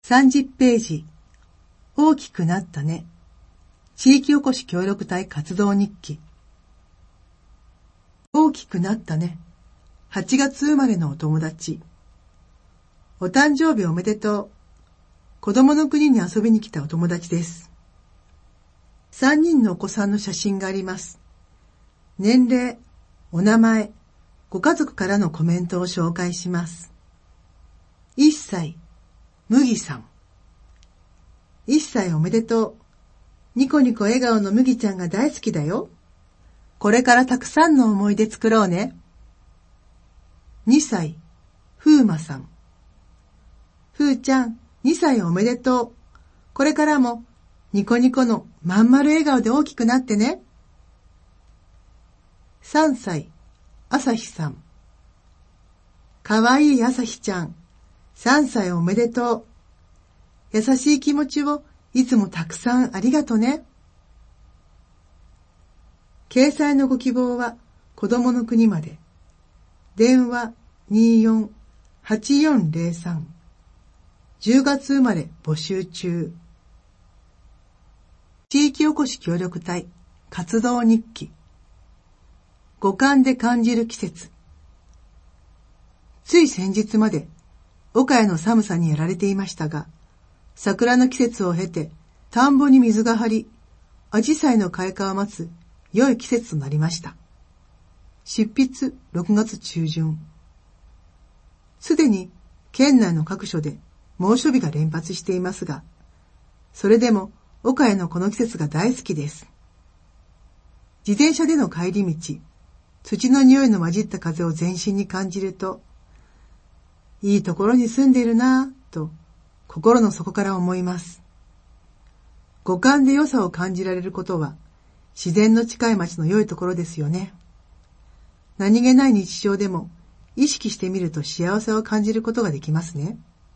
30ページ。大きくなったね。地域おこし協力隊活動日記。大きくなったね。8月生まれのお友達。お誕生日おめでとう。子供の国に遊びに来たお友達です。3人のお子さんの写真があります。年齢、お名前、ご家族からのコメントを紹介します。1歳、麦さん。1歳おめでとう。ニコニコ笑顔の麦ちゃんが大好きだよ。これからたくさんの思い出作ろうね。2歳、風馬さん。風ちゃん、2歳おめでとう。これからもニコニコのまん丸笑顔で大きくなってね。3歳、朝日さん。かわいい朝日ちゃん、3歳おめでとう。優しい気持ちをいつもたくさんありがとね。掲載のご希望は子供の国まで。電話24-8403。10月生まれ募集中。地域おこし協力隊活動日記。五感で感じる季節。つい先日まで岡谷の寒さにやられていましたが、桜の季節を経て田んぼに水が張り、紫陽花の開花を待つ良い季節となりました。執筆6月中旬。すでに県内の各所で猛暑日が連発していますが、それでも岡谷のこの季節が大好きです。自転車での帰り道、土の匂いの混じった風を全身に感じると、いいところに住んでいるなぁと心の底から思います。五感で良さを感じられることは自然の近い町の良いところですよね。何気ない日常でも意識してみると幸せを感じることができますね。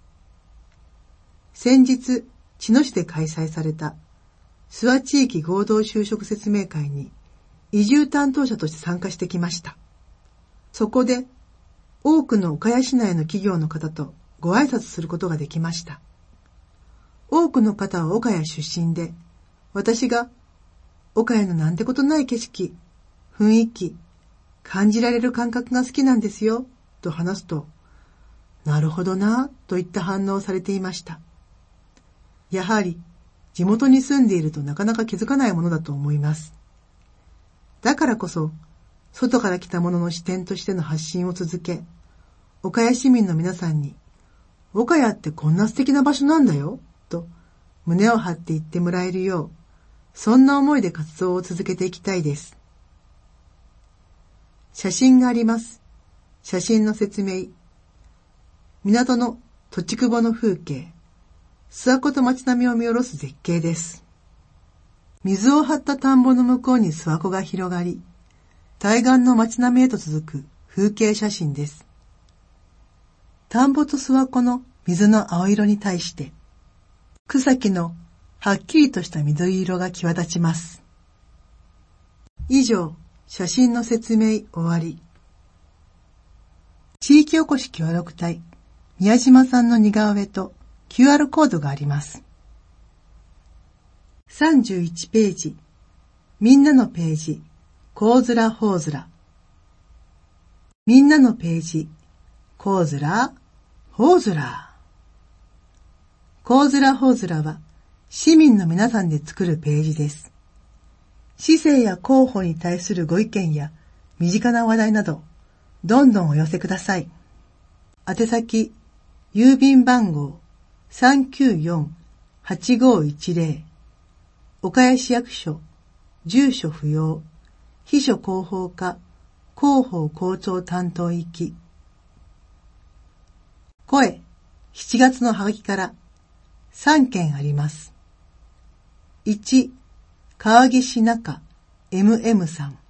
先日、茅野市で開催された諏訪地域合同就職説明会に移住担当者として参加してきました。そこで多くの岡谷市内の企業の方とご挨拶することができました。多くの方は岡谷出身で、私が岡谷のなんてことない景色、雰囲気、感じられる感覚が好きなんですよ、と話すと、なるほどな、といった反応をされていました。やはり、地元に住んでいるとなかなか気づかないものだと思います。だからこそ、外から来た者の視点としての発信を続け、岡谷市民の皆さんに、岡谷ってこんな素敵な場所なんだよ、と胸を張って言ってもらえるよう、そんな思いで活動を続けていきたいです。写真があります。写真の説明。港の土地久保の風景。諏訪湖と街並みを見下ろす絶景です。水を張った田んぼの向こうに諏訪湖が広がり、対岸の街並みへと続く風景写真です。田んぼと諏訪湖の水の青色に対して、草木のはっきりとした緑色が際立ちます。以上、写真の説明終わり。地域おこし協力隊、宮島さんの似顔絵と QR コードがあります。31ページ。みんなのページ、こうずらほうずら。みんなのページ、こうずらほうずら。こうずらほうずらは市民の皆さんで作るページです。市政や候補に対するご意見や身近な話題など、どんどんお寄せください。宛先、郵便番号 394-8510 岡谷市役所、住所不要、秘書広報課、広報校長担当行き。声、7月のハガキから3件あります。1、川岸中 MM さん。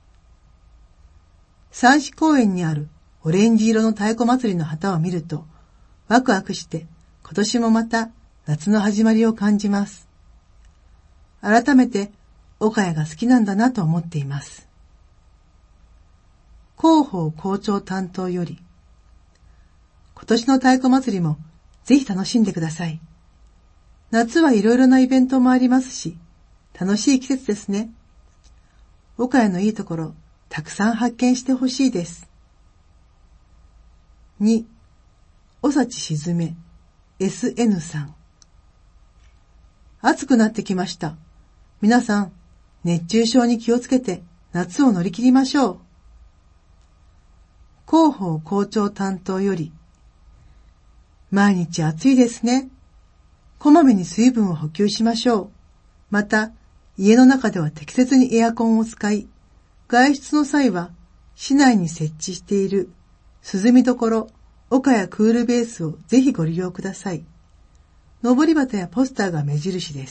三市公園にあるオレンジ色の太鼓祭りの旗を見ると、ワクワクして今年もまた夏の始まりを感じます。改めて岡谷が好きなんだなと思っています。広報校長担当より、今年の太鼓祭りもぜひ楽しんでください。夏はいろいろなイベントもありますし、楽しい季節ですね。岡谷のいいところ、たくさん発見してほしいです。2、おさちしずめ、SN さん。暑くなってきました。皆さん、熱中症に気をつけて夏を乗り切りましょう。広報校長担当より、毎日暑いですね。こまめに水分を補給しましょう。また、家の中では適切にエアコンを使い、外出の際は市内に設置している涼み処岡谷クールベースをぜひご利用ください。上り旗やポスターが目印です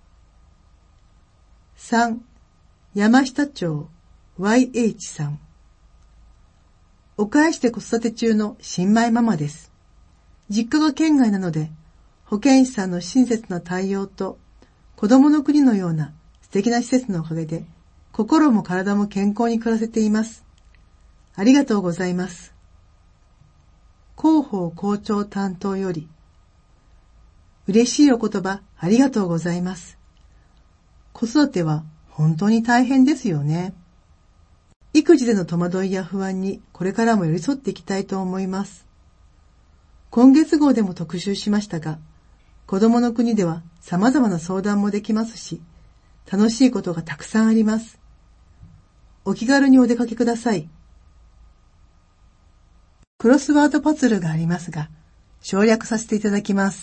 。3、山下町 YH さん。岡谷市で子育て中の新米ママです。実家が県外なので、保健師さんの親切な対応と、子供の国のような素敵な施設のおかげで、心も体も健康に暮らせています。ありがとうございます。広報校長担当より、嬉しいお言葉ありがとうございます。子育ては本当に大変ですよね。育児での戸惑いや不安にこれからも寄り添っていきたいと思います。今月号でも特集しましたが、子供の国では様々な相談もできますし、楽しいことがたくさんあります。お気軽にお出かけください。クロスワードパズルがありますが、省略させていただきます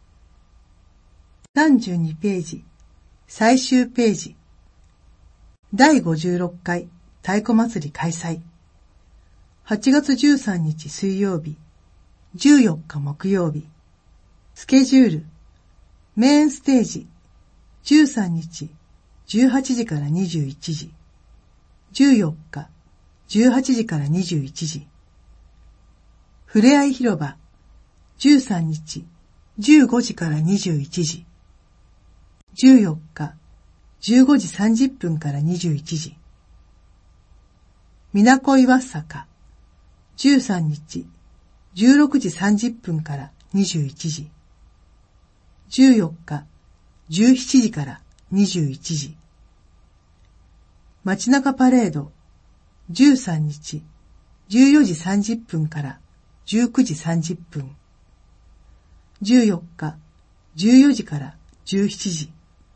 。32ページ、最終ページ。第56回太鼓祭り開催。8月13日水曜日、14日木曜日。スケジュール。メインステージ、13日、18時から21時。14日、18時から21時。ふれあい広場、13日、15時から21時。14日、15時30分から21時。みなこ岩坂、13日、16時30分から21時。14日、17時から21時。街中パレード、13日、14時30分から19時30分。14日、14時から17時。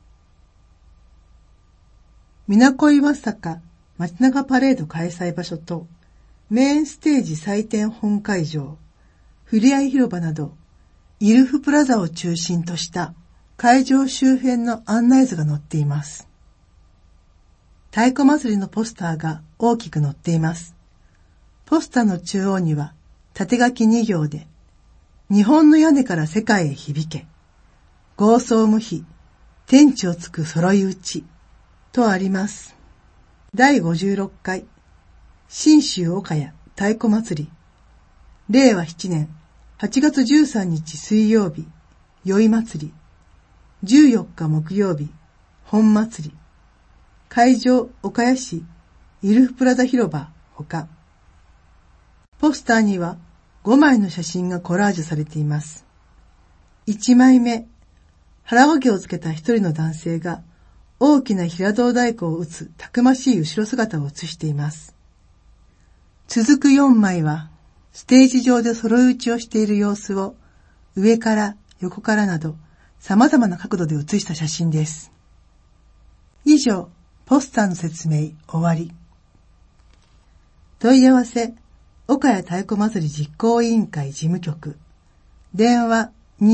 みなこ岩坂街中パレード開催場所と、メインステージ祭典本会場、ふれあい広場など、イルフプラザを中心とした会場周辺の案内図が載っています。太鼓祭りのポスターが大きく載っています。ポスターの中央には縦書き2行で、日本の屋根から世界へ響け、豪壮無比、天地をつく揃い打ち、とあります。第56回、信州岡谷太鼓祭り、令和7年8月13日水曜日、宵祭り、14日木曜日、本祭り、会場岡谷市イルフプラザ広場ほか、ポスターには5枚の写真がコラージュされています。1枚目、腹掛けをつけた一人の男性が大きな平胴太鼓を打つたくましい後ろ姿を写しています。続く4枚は、ステージ上で揃い打ちをしている様子を上から横からなど様々な角度で写した写真です。以上、ポスターの説明終わり。問い合わせ、岡谷太鼓祭り実行委員会事務局、電話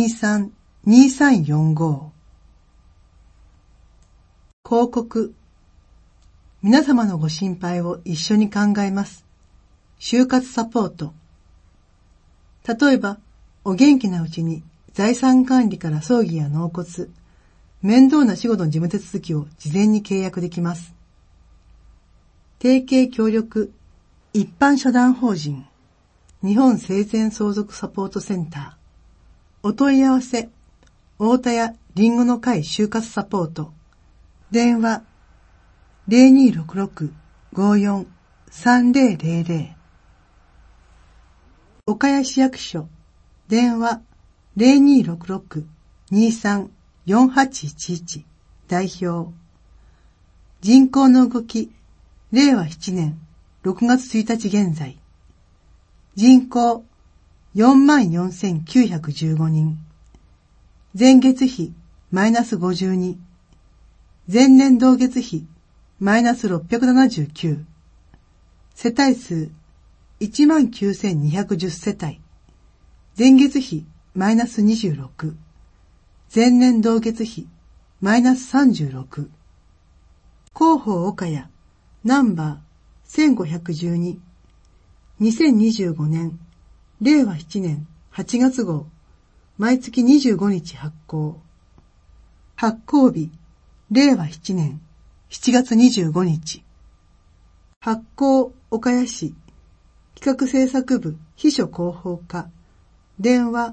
23-2345。広告。皆様のご心配を一緒に考えます。就活サポート。例えば、お元気なうちに財産管理から葬儀や納骨、面倒な死後の事務手続きを事前に契約できます。提携協力一般社団法人日本生前相続サポートセンター。お問い合わせ、大田屋りんごの会就活サポート。電話 0266-54-3000。岡谷市役所、電話 0266-23-4811 代表。人口の動き、令和7年6月1日現在。人口 44,915 人。前月比マイナス52。前年同月比マイナス679。世帯数 19,210 世帯。前月比マイナス26。前年同月比マイナス36。広報岡谷ナンバー1512。2025年令和7年8月号。毎月25日発行。発行日令和7年7月25日。発行岡谷市企画制作部秘書広報課。電話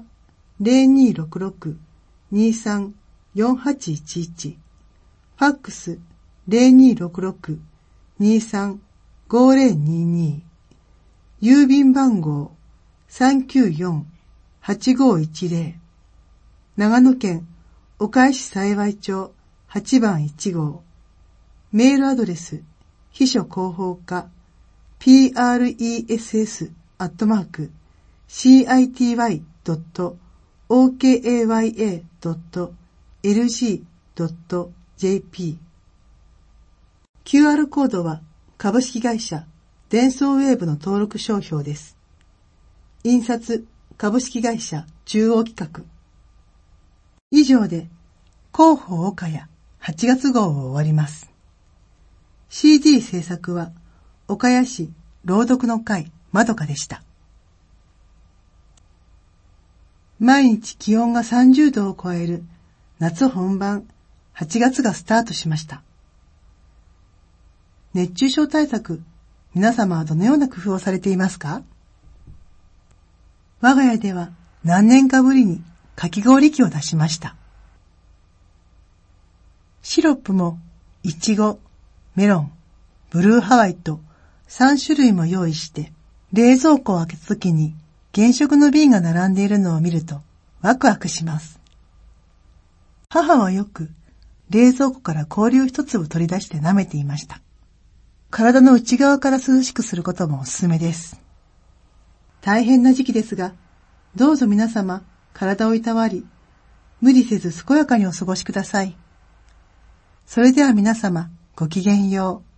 0266-23-4811。ファックス 0266-23-5022。郵便番号 394-8510。長野県岡谷市幸町8番1号。メールアドレス秘書広報課 press.city.okaya.lg.jp。 QR コードは株式会社デンソーウェーブの登録商標です。印刷株式会社中央企画。以上で広報岡谷8月号を終わります。CD 制作は岡谷市朗読の会まどかでした。毎日気温が30度を超える夏本番8月がスタートしました。熱中症対策、皆様はどのような工夫をされていますか？我が家では何年かぶりにかき氷機を出しました。シロップもいちご、メロン、ブルーハワイと3種類も用意して冷蔵庫を開けたときに原色の瓶が並んでいるのを見るとワクワクします。母はよく冷蔵庫から氷を一粒取り出して舐めていました。体の内側から涼しくすることもおすすめです。大変な時期ですが、どうぞ皆様体をいたわり、無理せず健やかにお過ごしください。それでは皆様ごきげんよう。